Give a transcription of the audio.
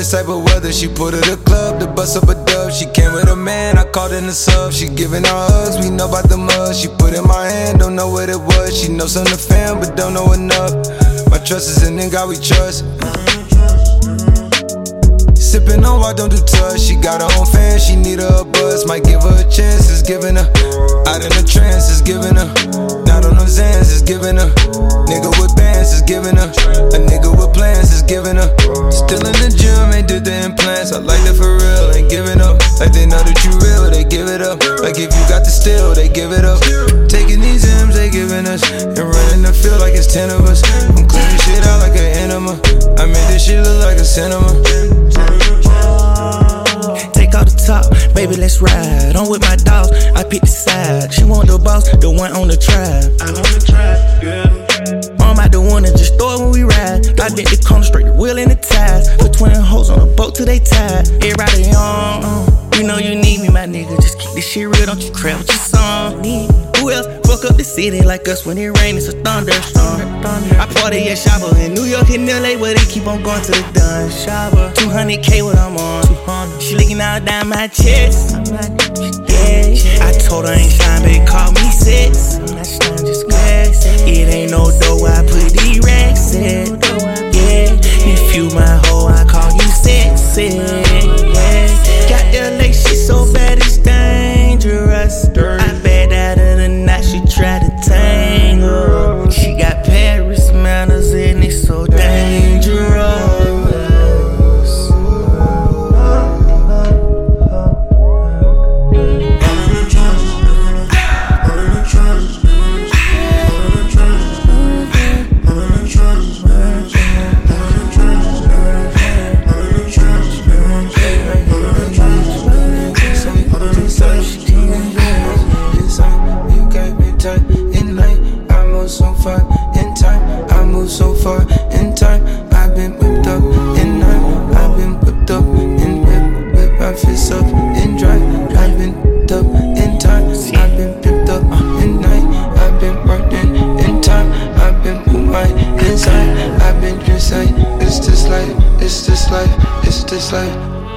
this type of weather. She put her the club to bust up a dub. She came with a man, I called in the sub. She giving her hugs, we know about the mud. She put in my hand, don't know what it was. She knows some of the fam, but don't know enough. My trust is in God we trust. Sippin' on why don't do touch. She got her own fan, she need her a buzz. Might give her a chance, it's giving her. Out in a trance, it's giving her. Not on those Zans, it's giving her. Nigga with bands, it's giving her. A nigga with plans, it's giving her. Still in the gym, ain't did the implants. I like that for real, ain't giving up. Like they know that you real, they give it up. Like if you got the steal, they give it up. Taking these M's, they giving us. And running the field like it's 10 of us. I'm cleaning shit out like an enema. I made this shit look like a cinema. Take out the top, baby, let's ride. I'm with my dogs, I pick the side. She want the boss, the one on the track. I'm on the track, yeah. I'm out the one that just throw it when we ride. I bent the corner straight, the wheel in the ties. Put 20 hoes on a boat till they tied. Everybody on, you know you need me, my nigga. Just keep this shit real, don't you crap with your song. Who else fuck up the city like us when it rain? It's a thunderstorm. I party at Shabba in New York and LA where they keep on going to the dun. Shabba, 200K what I'm on. She licking out down my chest. Yeah, I told her I ain't shine, baby, call me six. It ain't no dough, I put these racks in. Yeah, if you my hoe, I call you sexy. Yeah, got LA, she so bad it's dangerous. I bet out of the night she try to tangle. She got Paris manners and it's so dangerous. So far in time, I've been whipped up in night. I've been whipped up in whip my fists up in drive. I've been whipped up in time. I've been whipped up in night. I've been working in time. I've been with my inside. I've been just like, it's this life, it's this life, it's this life.